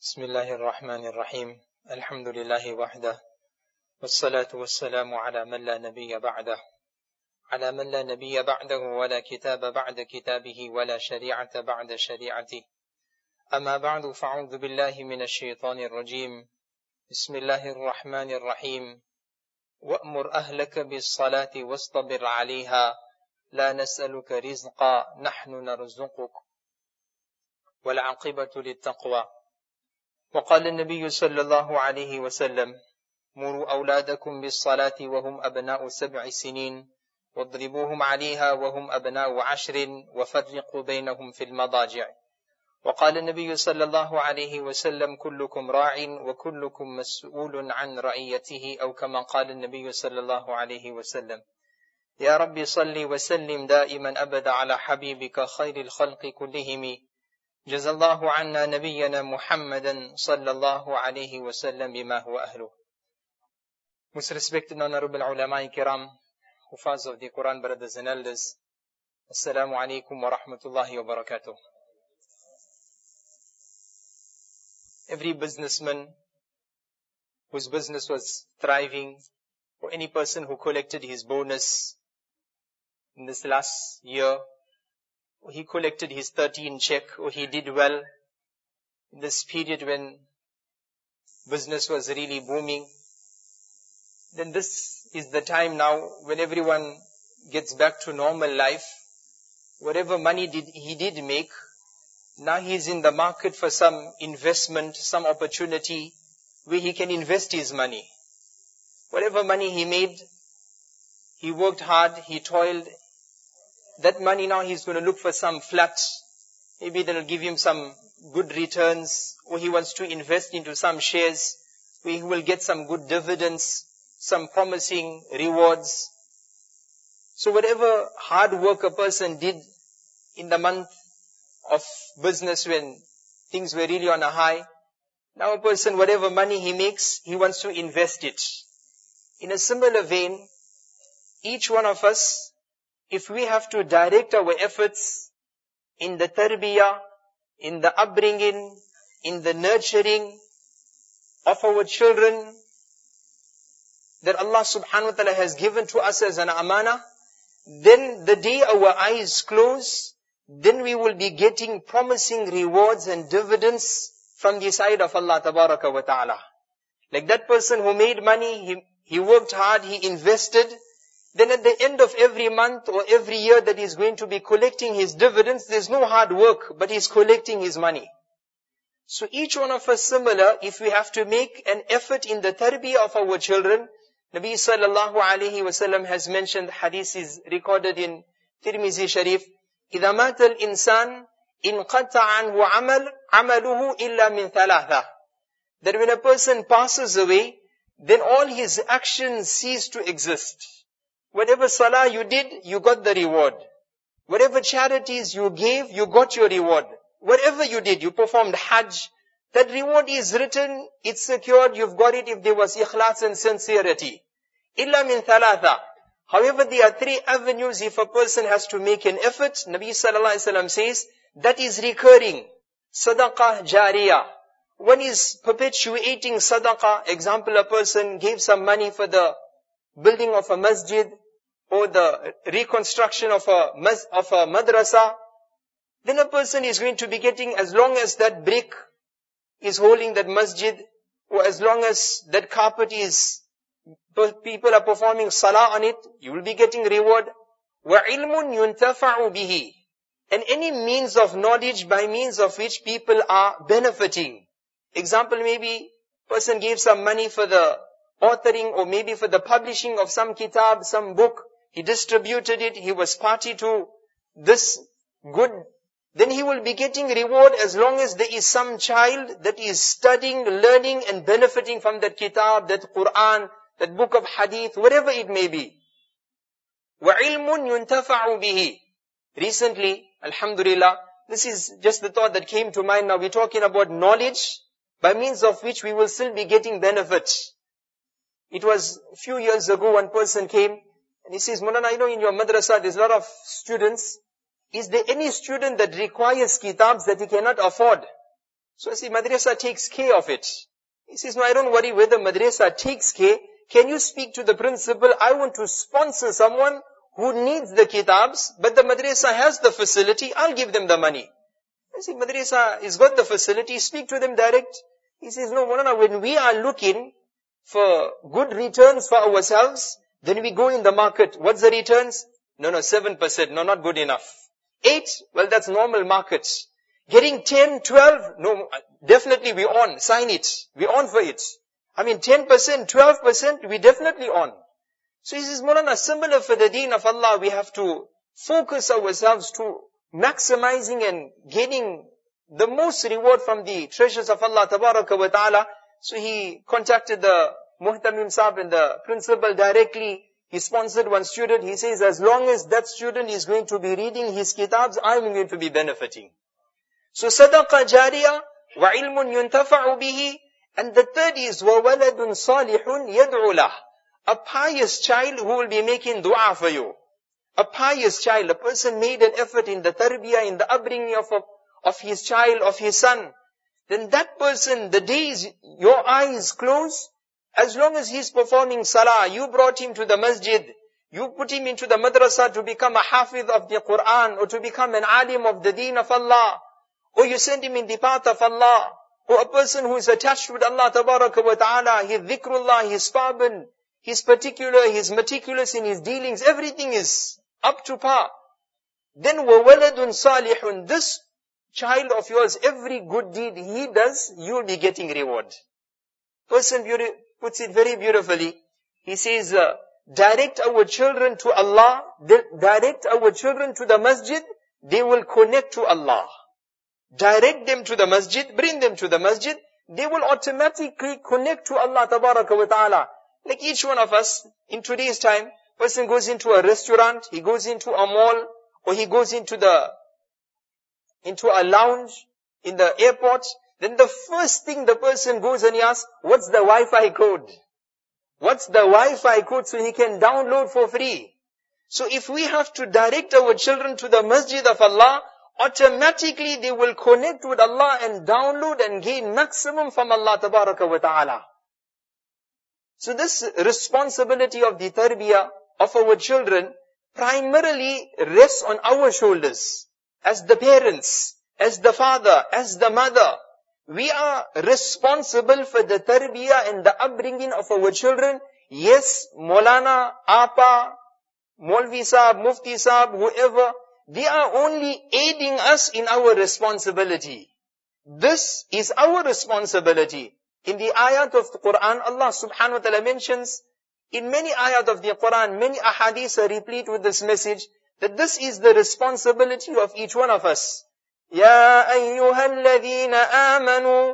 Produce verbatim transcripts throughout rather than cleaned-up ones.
بسم الله الرحمن الرحيم الحمد لله وحده والصلاة والسلام على من لا نبي بعده على من لا نبي بعده ولا كتاب بعد كتابه ولا شريعة بعد شريعته أما بعد فأعوذ بالله من الشيطان الرجيم بسم الله الرحمن الرحيم وأمر أهلك بالصلاة واصطبر عليها لا نسألك رزقا نحن نرزقك والعاقبة للتقوى. وقال النبي صلى الله عليه وسلم مروا أولادكم بالصلاة وهم أبناء سبع سنين واضربوهم عليها وهم أبناء عشر وفرقوا بينهم في المضاجع. وقال النبي صلى الله عليه وسلم كلكم راع وكلكم مسؤول عن رعيته أو كما قال النبي صلى الله عليه وسلم. يا رب صل وسلم دائما أبدا على حبيبك خير الخلق كلهم جزا الله عنا نبينا محمدا صلى الله عليه وسلم بما هو أهله. Most respected and honorable ulama kiram, Hufaz of the Quran, brothers and elders, Assalamu alaikum wa rahmatullahi wa barakatuh. Every businessman whose business was thriving, or any person who collected his bonus in this last year, or he collected his thirteen check, or he did well in this period when business was really booming, then this is the time now when everyone gets back to normal life. Whatever money did he did make, now he is in the market for some investment, some opportunity where he can invest his money. Whatever money he made, he worked hard, he toiled. That money now he's going to look for some flat. Maybe that'll give him some good returns, or he wants to invest into some shares where he will get some good dividends, some promising rewards. So whatever hard work a person did in the month of business when things were really on a high, now a person, whatever money he makes, he wants to invest it. In a similar vein, each one of us, if we have to direct our efforts in the tarbiyah, in the upbringing, in the nurturing of our children that Allah subhanahu wa ta'ala has given to us as an amana, then the day our eyes close, then we will be getting promising rewards and dividends from the side of Allah tabaraka wa ta'ala. Like that person who made money, he, he worked hard, he invested. Then at the end of every month or every year that he's going to be collecting his dividends, there's no hard work, but he's collecting his money. So each one of us similar, if we have to make an effort in the tarbiyah of our children, Nabi sallallahu alayhi wa sallam has mentioned, hadith is recorded in Tirmizi Sharif, إِذَا مَاتَ الْإِنسَانِ إِنْقَطَعَ عَنْهُ عَمَلُ عَمَلُهُ إِلَّا مِنْ ثَلَاثَةٍ. That when a person passes away, then all his actions cease to exist. Whatever salah you did, you got the reward. Whatever charities you gave, you got your reward. Whatever you did, you performed hajj, that reward is written, it's secured, you've got it if there was ikhlas and sincerity. Illa min thalatha. However, there are three avenues if a person has to make an effort. Nabi sallallahu alaihi wasallam says, that is recurring. Sadaqah jariyah. One is perpetuating sadaqah. Example, a person gave some money for the building of a masjid, or the reconstruction of a of a madrasa, then a person is going to be getting, as long as that brick is holding that masjid, or as long as that carpet is, people are performing salah on it, you will be getting reward. وَعِلْمٌ يُنْتَفَعُ بِهِ. And any means of knowledge by means of which people are benefiting. Example, maybe person gave some money for the authoring or maybe for the publishing of some kitab, some book. He distributed it, he was party to this good. Then he will be getting reward as long as there is some child that is studying, learning and benefiting from that kitab, that Quran, that book of hadith, whatever it may be. وَعِلْمٌ يُنْتَفَعُ بِهِ. Recently, alhamdulillah, this is just the thought that came to mind now. We're talking about knowledge by means of which we will still be getting benefit. It was a few years ago, one person came and he says, Maulana, I know in your madrasa there's a lot of students. Is there any student that requires kitabs that he cannot afford? So I see madrasa takes care of it. He says, no, I don't worry whether madrasa takes care. Can you speak to the principal? I want to sponsor someone who needs the kitabs, but the madrasa has the facility. I'll give them the money. I say, madrasa has got the facility. Speak to them direct. He says, no, Maulana, when we are looking for good returns for ourselves, then we go in the market. What's the returns? No, no, seven percent. No, not good enough. eight? Well, that's normal markets. Getting ten, twelve? No, definitely we on. Sign it. We on for it. I mean, ten percent, twelve percent, we definitely on. So he says, Maulana, similar for the deen of Allah, we have to focus ourselves to maximizing and gaining the most reward from the treasures of Allah Tabaraka wa Ta'ala. So he contacted the Muhtamim Sahib and the principal directly. He sponsored one student. He says, as long as that student is going to be reading his kitabs, I'm going to be benefiting. So sadaqa jariyah wa ilmun yuntafa'u bihi. And the third is وَوَلَدٌ صَالِحٌ يَدْعُ لَهُ. A pious child who will be making dua for you. A pious child, a person made an effort in the tarbiyah, in the upbringing of, of his child, of his son. Then that person, the days your eyes close, as long as he's performing salah, you brought him to the masjid, you put him into the madrasa to become a hafiz of the Quran, or to become an alim of the deen of Allah, or you send him in the path of Allah, or a person who is attached with Allah Tabaraka wa Ta'ala, his dhikrullah, his fervent, his particular, his meticulous in his dealings, everything is up to par. Then وَوَلَدٌ صَالِحٌ. This child of yours, every good deed he does, you will be getting reward. Person beauty, puts it very beautifully. He says, uh, direct our children to Allah, direct our children to the masjid, they will connect to Allah. Direct them to the masjid, bring them to the masjid, they will automatically connect to Allah Tabaraka wa Ta'ala. Like each one of us, in today's time, person goes into a restaurant, he goes into a mall, or he goes into the, into a lounge, in the airport, then the first thing the person goes and he asks, what's the Wi-Fi code? What's the Wi-Fi code so he can download for free? So if we have to direct our children to the masjid of Allah, automatically they will connect with Allah and download and gain maximum from Allah Tabaraka wa Ta'ala. So this responsibility of the tarbiyah of our children primarily rests on our shoulders. As the parents, as the father, as the mother, we are responsible for the tarbiyah and the upbringing of our children. Yes, Maulana, Apa, Maulvi Sahib, Mufti Sahib, whoever, they are only aiding us in our responsibility. This is our responsibility. In the ayat of the Quran, Allah subhanahu wa ta'ala mentions, in many ayat of the Quran, many ahadith are replete with this message, that this is the responsibility of each one of us. يَا أَيُّهَا الَّذِينَ آمَنُوا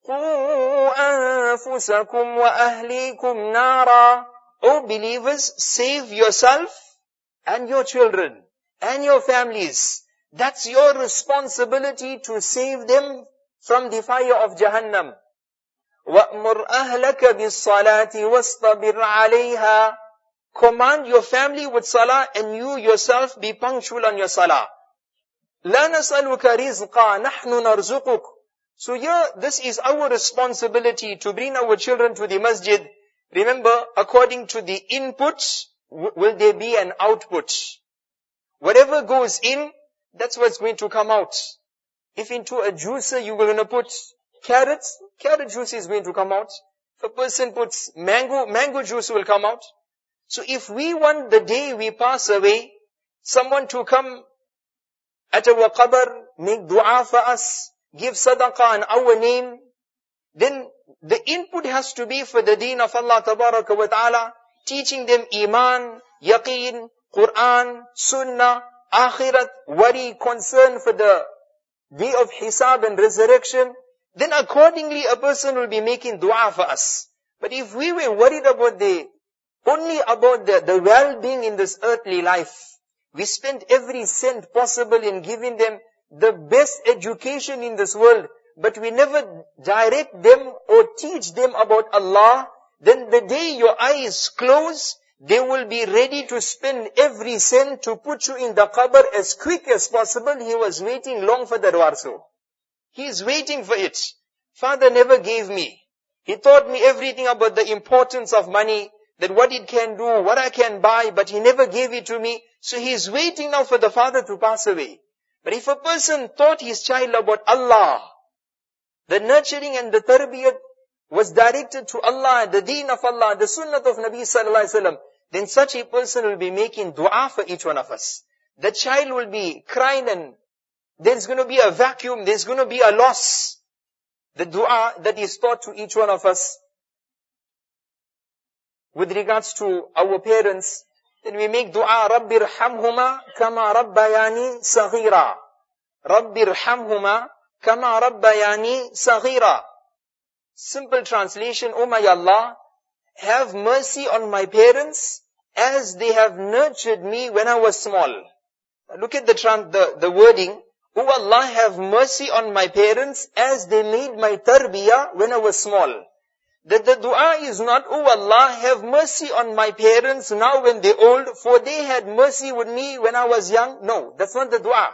قُوا أَنفُسَكُمْ وَأَهْلِيكُمْ نَارًا. O believers, save yourself and your children and your families. That's your responsibility to save them from the fire of Jahannam. وَأْمُرْ أَهْلَكَ بِالصَّلَاةِ وَاسْطَبِرْ عَلَيْهَا. Command your family with salah and you yourself be punctual on your salah. لَا نَسْأَلُكَ رِزْقًا نَحْنُ نَرْزُقُكَ. So here, this is our responsibility to bring our children to the masjid. Remember, according to the input, will there be an output? Whatever goes in, that's what's going to come out. If into a juicer you were going to put carrots, carrot juice is going to come out. If a person puts mango, mango juice will come out. So if we want the day we pass away, someone to come at our qabr, make dua for us, give sadaqah in our name, then the input has to be for the deen of Allah Tabaraka wa Ta'ala, teaching them iman, yaqeen, Quran, sunnah, akhirat, worry, concern for the day of hisab and resurrection. Then accordingly a person will be making dua for us. But if we were worried about the, only about the, the well-being in this earthly life, we spent every cent possible in giving them the best education in this world, but we never direct them or teach them about Allah, then the day your eyes close, they will be ready to spend every cent to put you in the qabr as quick as possible. He was waiting long for the warso. He is waiting for it. Father never gave me. He taught me everything about the importance of money, that what it can do, what I can buy, but he never gave it to me. So he is waiting now for the father to pass away. But if a person taught his child about Allah, the nurturing and the tarbiyat was directed to Allah, the deen of Allah, the sunnah of Nabi sallallahu alaihi wasallam, then such a person will be making dua for each one of us. The child will be crying and there's going to be a vacuum, there's going to be a loss. The dua that is taught to each one of us with regards to our parents, then we make dua, Rabbi irhamhuma kama rabbayani saghira. Rabbi irhamhuma kama rabbayani saghira. Simple translation, O my Allah, have mercy on my parents as they have nurtured me when I was small. Look at the, the, the wording. O Allah, have mercy on my parents as they made my tarbiyah when I was small. That the dua is not, O Allah, have mercy on my parents now when they're old, for they had mercy with me when I was young. No, that's not the dua.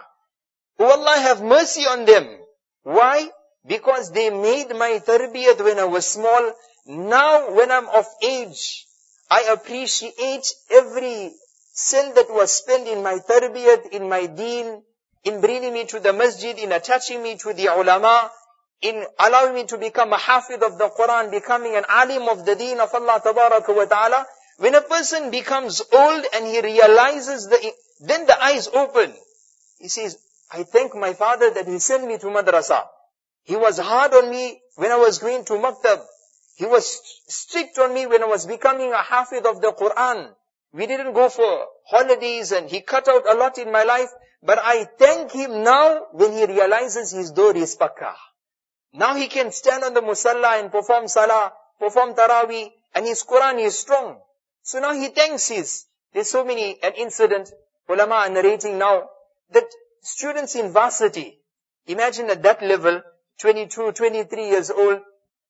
O Allah, have mercy on them. Why? Because they made my tarbiyat when I was small. Now when I'm of age, I appreciate every cent that was spent in my tarbiyat, in my deen, in bringing me to the masjid, in attaching me to the ulama, in allowing me to become a hafid of the Quran, becoming an alim of the deen of Allah tabaraka wa ta'ala. When a person becomes old and he realizes the, then the eyes open. He says, I thank my father that he sent me to madrasa. He was hard on me when I was going to maktab. He was strict on me when I was becoming a hafid of the Quran. We didn't go for holidays and he cut out a lot in my life. But I thank him now when he realizes his door is pakkah. Now he can stand on the musalla and perform salah, perform tarawih, and his Quran is strong. So now he thanks his. There's so many, an incident, ulama are narrating now, that students in varsity, imagine at that level, twenty-two, twenty-three years old,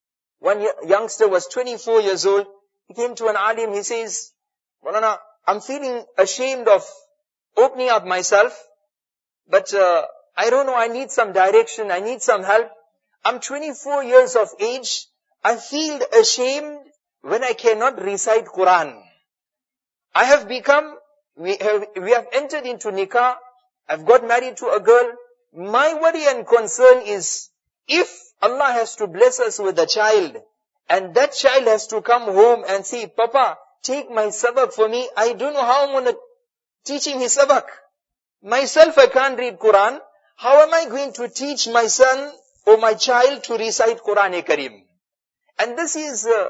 one youngster was twenty-four years old, he came to an alim, he says, Maulana, I'm feeling ashamed of opening up myself, but uh, I don't know, I need some direction, I need some help. I'm twenty-four years of age, I feel ashamed when I cannot recite Quran. I have become, we have, we have entered into nikah, I've got married to a girl. My worry and concern is, if Allah has to bless us with a child, and that child has to come home and say, Papa, take my sabak for me, I don't know how I'm going to teach him his sabak. Myself, I can't read Quran. How am I going to teach my son or my child to recite Quran-e-Karim? And this is uh,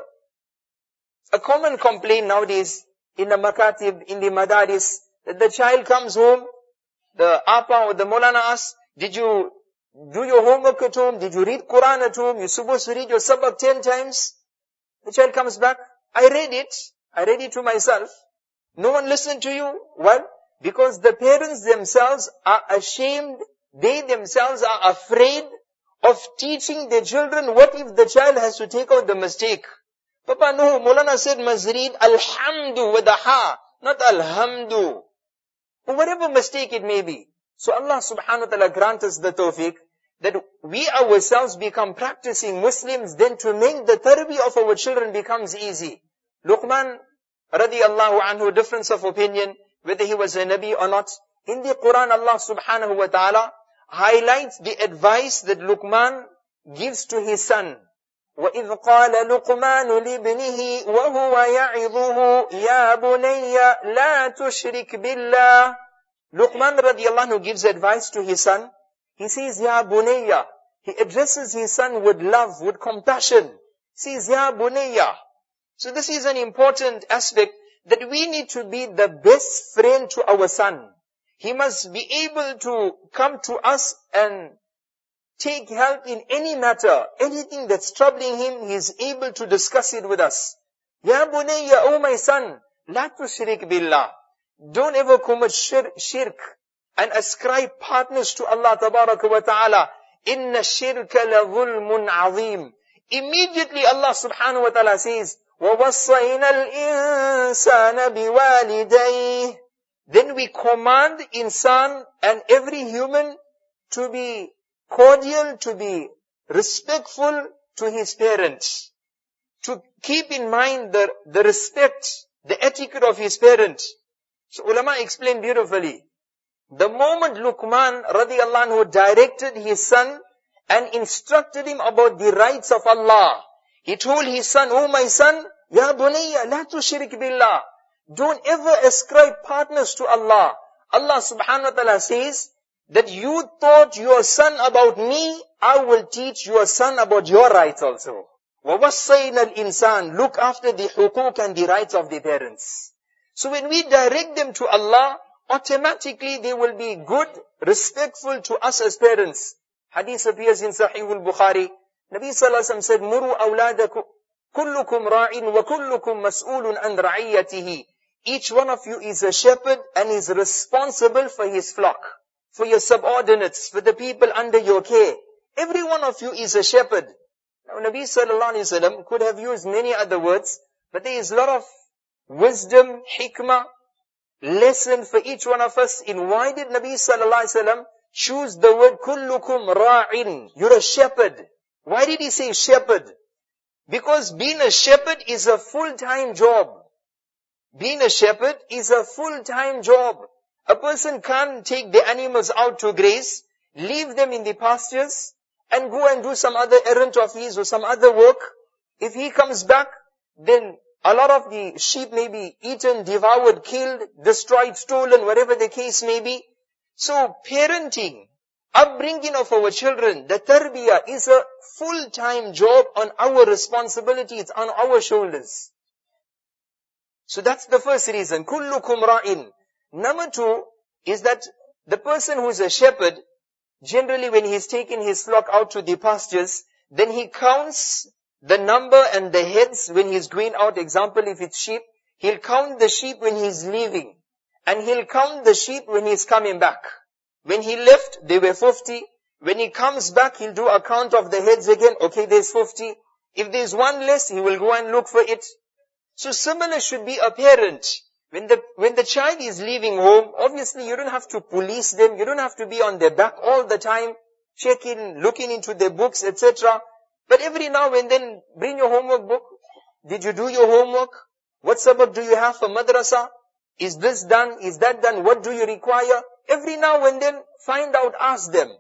a common complaint nowadays in the makatib, in the madaris, that the child comes home, the apa or the Maulana asks, did you do your homework at home? Did you read Quran at home? You're supposed to read your sabak ten times. The child comes back, I read it. I read it to myself. No one listened to you. Why? Because the parents themselves are ashamed. They themselves are afraid of teaching their children. What if the child has to take out the mistake? Papa, no, Maulana said must read Alhamdu with a ha, not Alhamdu. Or whatever mistake it may be. So Allah subhanahu wa ta'ala grant us the tawfiq that we ourselves become practicing Muslims, then to make the tarbiyah of our children becomes easy. Luqman radiallahu anhu, difference of opinion, whether he was a Nabi or not. In the Quran, Allah subhanahu wa ta'ala highlights the advice that Luqman gives to his son. وَإِذْ قَالَ لُقْمَانُ لِابْنِهِ وَهُوَ يَعِظُهُ يَا بُنَيَّ لَا تُشْرِكْ بِاللَّهِ. Luqman radiallahu anhu gives advice to his son. He says, Ya Bunayya. He addresses his son with love, with compassion. He says, Ya Bunayya. So this is an important aspect, that we need to be the best friend to our son. He must be able to come to us and take help in any matter. Anything that's troubling him, he is able to discuss it with us. Ya Bunayya, oh my son, la tushrik billah. Don't ever commit shir- shirk and ascribe partners to Allah tabaraka wa ta'ala. Inna shirka la dhulmun azim. Immediately Allah subhanahu wa ta'ala says, وَوَصَّيْنَا الْإِنسَانَ بِوَالِدَيْهِ. Then we command insan and every human to be cordial, to be respectful to his parents, to keep in mind the, the respect, the etiquette of his parent. So ulama explain beautifully. The moment Luqman radiallahu anhu directed his son and instructed him about the rights of Allah, he told his son, "Oh my son, ya bunayya la tushrik billah." Don't ever ascribe partners to Allah. Allah subhanahu wa ta'ala says that you taught your son about me, I will teach your son about your rights also. وَوَصَّيْنَا الْإِنسَانِ Look after the hukuk and the rights of the parents. So when we direct them to Allah, automatically they will be good, respectful to us as parents. Hadith appears in Sahih al-Bukhari. Nabi sallallahu alaihi wasallam said, "Muru awladakum kullukum ra'in wa kullukum mas'ulun an ra'iyatihi." Each one of you is a shepherd and is responsible for his flock, for your subordinates, for the people under your care. Every one of you is a shepherd. Now Nabi sallallahu alaihi wasallam could have used many other words, but there is a lot of wisdom, hikmah, lesson for each one of us in why did Nabi sallallahu alaihi wasallam choose the word kullukum ra'in. You're a shepherd. Why did he say shepherd? Because being a shepherd is a full-time job. Being a shepherd is a full-time job. A person can't take the animals out to graze, leave them in the pastures, and go and do some other errand of his or some other work. If he comes back, then a lot of the sheep may be eaten, devoured, killed, destroyed, stolen, whatever the case may be. So parenting, upbringing of our children, the tarbiyah is a full-time job on our responsibility. It's on our shoulders. So that's the first reason. Kullukum ra'in. Number two is that the person who is a shepherd, generally when he's taking his flock out to the pastures, then he counts the number and the heads when he's going out. Example, if it's sheep, he'll count the sheep when he's leaving. And he'll count the sheep when he's coming back. When he left, they were fifty. When he comes back, he'll do a count of the heads again. Okay, there's fifty. If there's one less, he will go and look for it. So similar should be a parent. When the, when the child is leaving home, obviously you don't have to police them. You don't have to be on their back all the time, checking, looking into their books, et cetera. But every now and then, bring your homework book. Did you do your homework? What sabak do you have for madrasa? Is this done? Is that done? What do you require? Every now and then, find out, ask them.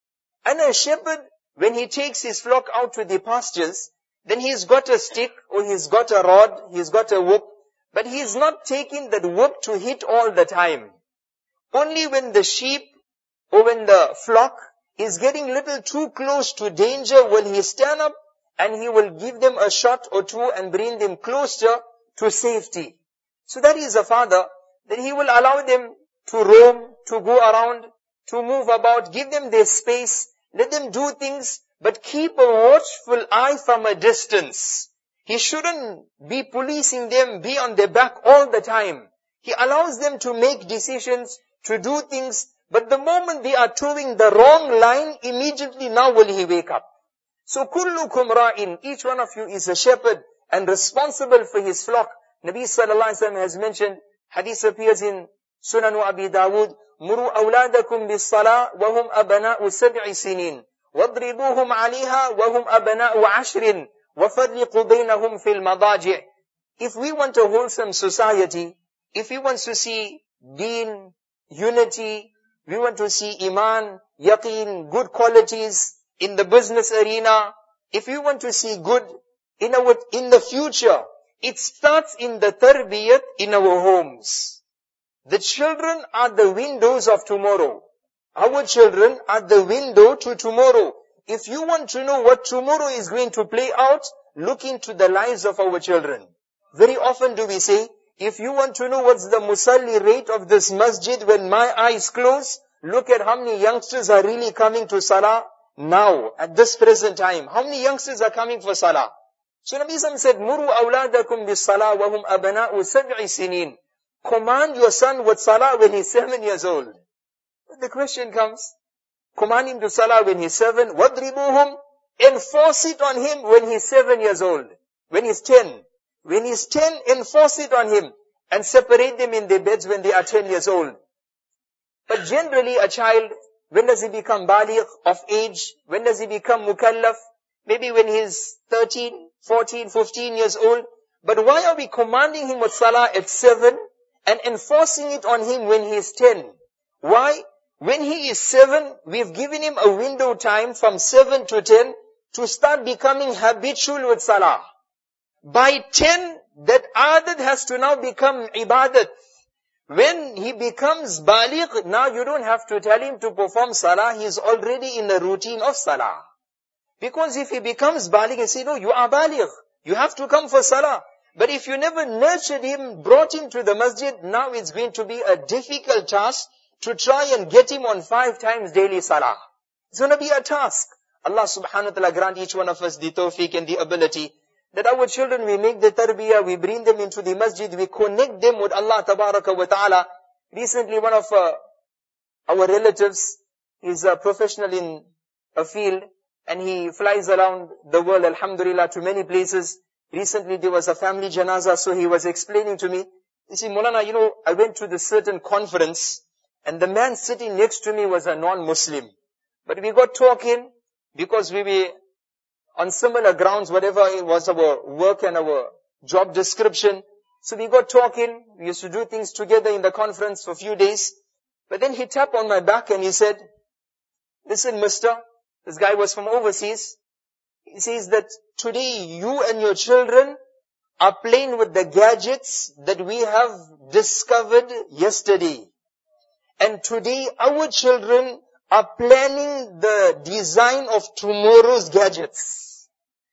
And a shepherd, when he takes his flock out to the pastures, then he's got a stick, or he's got a rod, he's got a whip, but he's not taking that whip to hit all the time. Only when the sheep, or when the flock is getting little too close to danger, will he stand up, and he will give them a shot or two and bring them closer to safety. So that is a father, that he will allow them to roam, to go around, to move about, give them their space, let them do things, but keep a watchful eye from a distance. He shouldn't be policing them, be on their back all the time. He allows them to make decisions, to do things, but the moment they are towing the wrong line, immediately now will he wake up. So kullukum ra'in, each one of you is a shepherd and responsible for his flock. Nabi sallallahu alaihi wasallam has mentioned, hadith appears in Sunan Abi Dawud, muru awladakum bis salah wa hum abana'u sab'i sinin. وَاضْرِبُوهُمْ عَلَيْهَا وَهُمْ أَبْنَاءُ عَشْرٍ وَفَرِّقُوا بَيْنَهُمْ فِي الْمَضَاجِعِ. If we want a wholesome society, if we want to see deen, unity, we want to see iman, yaqeen, good qualities in the business arena, if we want to see good in our, in the future, it starts in the tarbiyat in our homes. The children are the windows of tomorrow. Our children are the window to tomorrow. If you want to know what tomorrow is going to play out, look into the lives of our children. Very often do we say, if you want to know what's the musalli rate of this masjid when my eyes close, look at how many youngsters are really coming to salah now, at this present time. How many youngsters are coming for salah? So Nabi Sallallahu said, Muru awladakum bis salah wa hum abana'u sab'i sinin. Command your son with salah when he's seven years old. The question comes, command him to salah when he's seven, وَضْرِبُوهُمْ, enforce it on him when he's seven years old, when he's ten. When he's ten, enforce it on him, and separate them in their beds when they are ten years old. But generally a child, When does he become baligh, of age? When does he become mukallaf? Maybe when he's thirteen, fourteen, fifteen years old. But why are we commanding him with salah at seven and enforcing it on him when he is ten? Why? When he is seven, we've given him a window time from seven to ten to start becoming habitual with salah. By ten, that adat has to now become ibadat. When he becomes baligh, now you don't have to tell him to perform salah, he is already in the routine of salah. Because if he becomes baligh and say, no, you are baligh, you have to come for salah. But if you never nurtured him, brought him to the masjid, now it's going to be a difficult task to try and get him on five times daily salah. It's going to be a task. Allah subhanahu wa ta'ala grant each one of us the tawfiq and the ability that our children, we make the tarbiyah, we bring them into the masjid, we connect them with Allah tabaraka wa ta'ala. Recently one of uh, our relatives is a professional in a field and he flies around the world, alhamdulillah, to many places. Recently there was a family janazah, so he was explaining to me, you see, Maulana, you know, I went to this certain conference and the man sitting next to me was a non-Muslim. But we got talking because we were on similar grounds, whatever it was our work and our job description. So we got talking, we used to do things together in the conference for a few days. But then he tapped on my back and he said, listen, mister, this guy was from overseas. He says that today you and your children are playing with the gadgets that we have discovered yesterday. And today our children are planning the design of tomorrow's gadgets.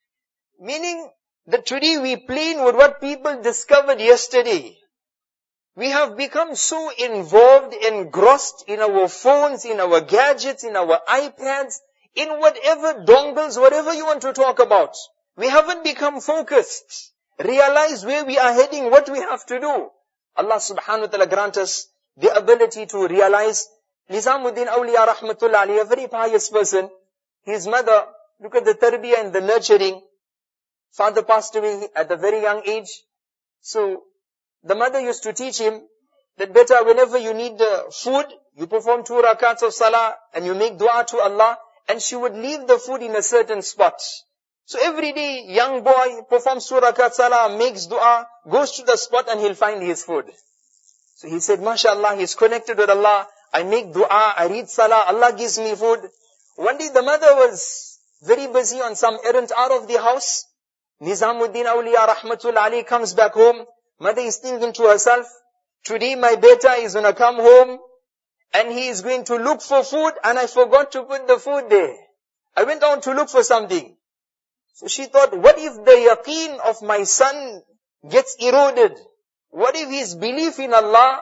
Meaning that today we playing with what people discovered yesterday. We have become so involved, engrossed in our phones, in our gadgets, in our iPads, in whatever dongles, whatever you want to talk about. We haven't become focused. Realize where we are heading, what we have to do. Allah subhanahu wa ta'ala grant us the ability to realize. Nizamuddin Awliya rahmatullah alayhi, a very pious person. His mother, look at the tarbiyah and the nurturing. Father passed away at a very young age. So, the mother used to teach him that better whenever you need the food, you perform two rakats of salah and you make dua to Allah, and she would leave the food in a certain spot. So every day, young boy performs two rakat salah, makes dua, goes to the spot and he'll find his food. So he said, mashallah, he's connected with Allah. I make dua, I read salah, Allah gives me food. One day the mother was very busy on some errand out of the house. Nizamuddin Awliya rahmatullah alayhi comes back home. Mother is thinking to herself, today my beta is going to come home and he is going to look for food and I forgot to put the food there. I went out to look for something. So she thought, what if the yaqeen of my son gets eroded? What if his belief in Allah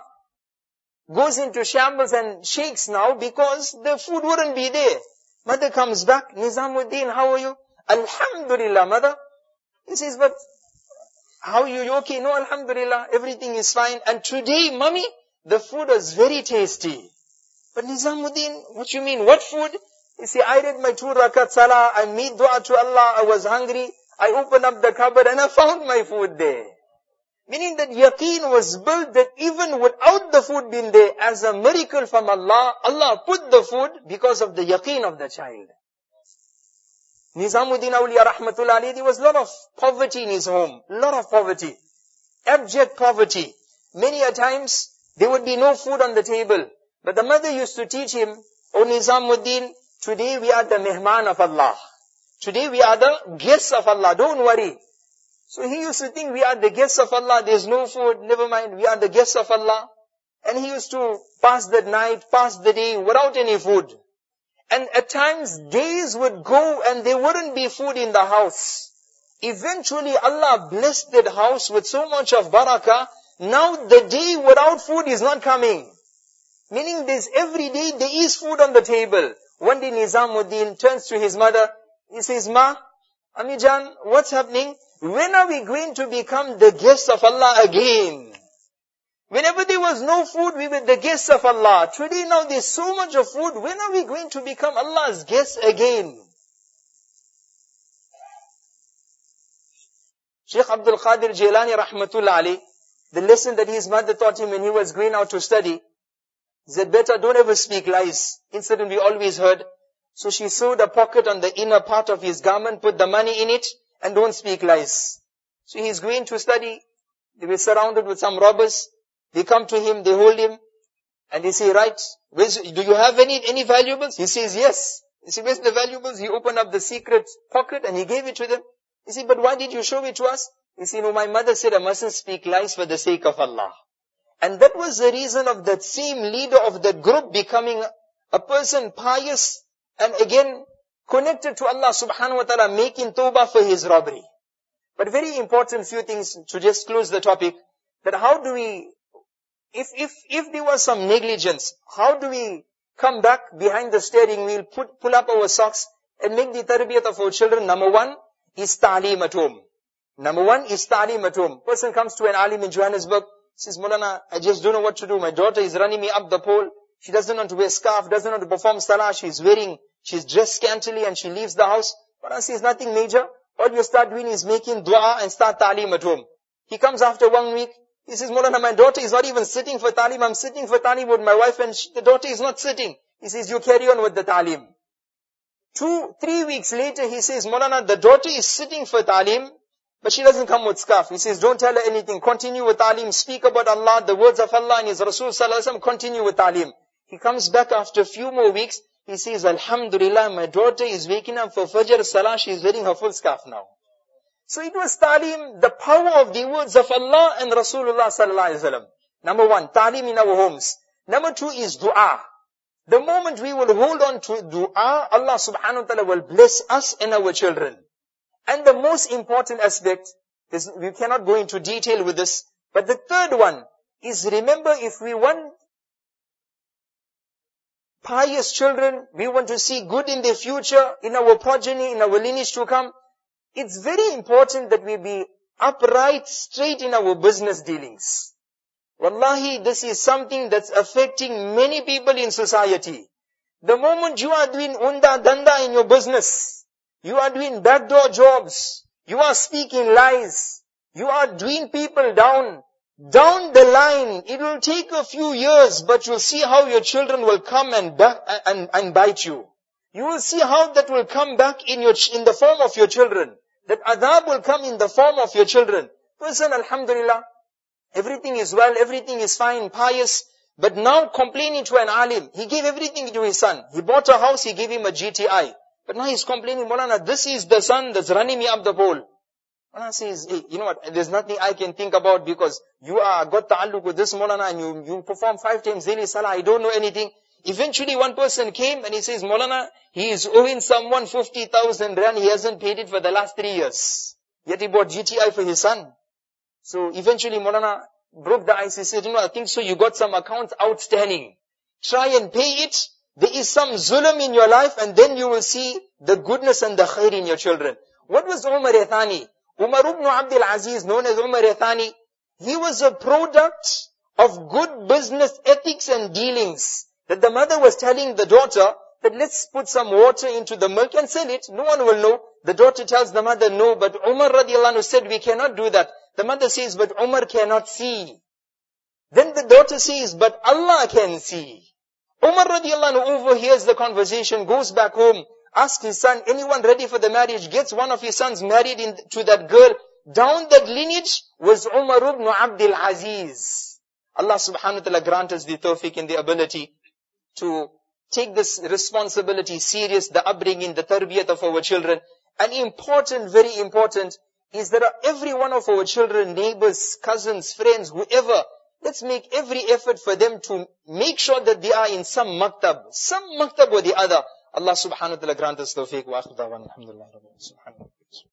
goes into shambles and shakes now because the food wouldn't be there? Mother comes back, Nizamuddin, how are you? Alhamdulillah, mother. He says, but how are you? You okay? No, alhamdulillah, everything is fine. And today, mommy, the food was very tasty. But Nizamuddin, what you mean? What food? You see, I read my two rakat salah, I made dua to Allah, I was hungry, I opened up the cupboard and I found my food there. Meaning that yaqeen was built that even without the food being there, as a miracle from Allah, Allah put the food because of the yaqeen of the child. Nizamuddin Awliya rahmatullah alayhi, there was a lot of poverty in his home, a lot of poverty, abject poverty. Many a times, there would be no food on the table. But the mother used to teach him, O Nizamuddin, today we are the mehman of Allah. Today we are the guests of Allah, don't worry. So he used to think we are the guests of Allah, there's no food, never mind, we are the guests of Allah. And he used to pass the night, pass the day without any food. And at times days would go and there wouldn't be food in the house. Eventually Allah blessed that house with so much of barakah. Now the day without food is not coming. Meaning there's every day there is food on the table. One day Nizamuddin turns to his mother. He says, Ma, Amijan, what's happening? When are we going to become the guests of Allah again? Whenever there was no food, we were the guests of Allah. Today now there's so much of food. When are we going to become Allah's guests again? Shaykh Abdul Qadir Jilani rahmatullah alayhi, the lesson that his mother taught him when he was going out to study, He said, better don't ever speak lies. Incident we always heard. So she sewed a pocket on the inner part of his garment, put the money in it, and don't speak lies. So he's going to study. They were surrounded with some robbers. They come to him, they hold him, and they say, right, where's, do you have any, any valuables? He says, yes. He said, where's the valuables? He opened up the secret pocket and he gave it to them. He said, but why did you show it to us? He said, no, my mother said I mustn't speak lies for the sake of Allah. And that was the reason of that same leader of that group becoming a person pious and again connected to Allah subhanahu wa ta'ala, making tawbah for his robbery. But very important few things to just close the topic, that how do we, if, if, if there was some negligence, how do we come back behind the steering wheel, put, pull up our socks and make the tarbiyat of our children? Number one is ta'aleem at home. Number one is ta'aleem at home. Person comes to an alim in Johannesburg, says, Maulana, I just don't know what to do. My daughter is running me up the pole. She doesn't want to wear scarf, doesn't want to perform salah. She's wearing, she's dressed scantily and she leaves the house. Maulana says, nothing major. All you start doing is making dua and start ta'aleem at home. He comes after one week. He says, Maulana, my daughter is not even sitting for ta'aleem. I'm sitting for ta'aleem with my wife and she, the daughter is not sitting. He says, you carry on with the ta'aleem. Two, three weeks later, he says, Maulana, the daughter is sitting for ta'aleem, but she doesn't come with scarf. He says, don't tell her anything. Continue with ta'aleem. Speak about Allah, the words of Allah and His Rasul sallallahu alaihi wasallam. Continue with ta'aleem. He comes back after a few more weeks. He says, Alhamdulillah, my daughter is waking up for Fajr Salah. She is wearing her full scarf now. So it was ta'aleem, the power of the words of Allah and Rasulullah sallallahu alaihi wasallam. Number one, ta'aleem in our homes. Number two is dua. The moment we will hold on to dua, Allah subhanahu wa ta'ala will bless us and our children. And the most important aspect, is, we cannot go into detail with this, but the third one is, remember, if we want pious children, we want to see good in their future, in our progeny, in our lineage to come, it's very important that we be upright, straight in our business dealings. Wallahi, this is something that's affecting many people in society. The moment you are doing unda danda in your business, you are doing backdoor jobs, you are speaking lies, you are doing people down, down the line, it will take a few years, but you'll see how your children will come and back and, and bite you. You will see how that will come back in your, in the form of your children. That adab will come in the form of your children. Person, alhamdulillah, everything is well, everything is fine, pious, but now complaining to an alim. He gave everything to his son. He bought a house, he gave him a G T I. But now he's complaining, Maulana, this is the son that's running me up the pole. Maulana says, hey, you know what, there's nothing I can think about because you are got ta'alluq with this Maulana and you, you perform five times daily salah, I don't know anything. Eventually one person came and he says, Maulana, he is owing someone fifty thousand rand, he hasn't paid it for the last three years. Yet he bought G T I for his son. So eventually Maulana broke the ice. He said, you know, I think so you got some accounts outstanding. Try and pay it. There is some zulm in your life and then you will see the goodness and the khair in your children. What was Umar Thani? Umar ibn Abdul Aziz, known as Umar Thani, he was a product of good business ethics and dealings. That the mother was telling the daughter that let's put some water into the milk and sell it. No one will know. The daughter tells the mother no, but Umar radiallahu anhu said we cannot do that. The mother says, but Umar cannot see. Then the daughter says, but Allah can see. Umar radiallahu anhu overhears the conversation, goes back home, asks his son, anyone ready for the marriage? Gets one of his sons married in, to that girl. Down that lineage was Umar ibn Abdul Aziz. Allah subhanahu wa ta'ala grant us the tawfiq and the ability to take this responsibility serious, the upbringing, the tarbiyat of our children. And important, very important, is that every one of our children, neighbors, cousins, friends, whoever, let's make every effort for them to make sure that they are in some maktab, some maktab or the other. Allah subhanahu wa ta'ala grant us tawfiq wa akhir da'wan. Alhamdulillah.